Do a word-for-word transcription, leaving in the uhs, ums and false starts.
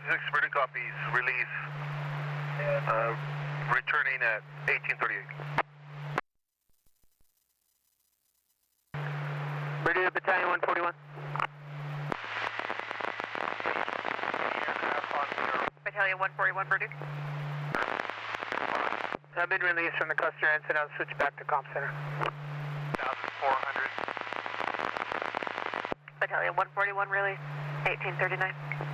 six, Verdi copies, release, uh, returning at eighteen thirty-eight. Verdi Battalion one forty-one. Battalion one forty-one, Verdi. I've been released from the cluster ensign. I'll switch back to comm center. four hundred. Battalion one forty-one, release, eighteen thirty-nine.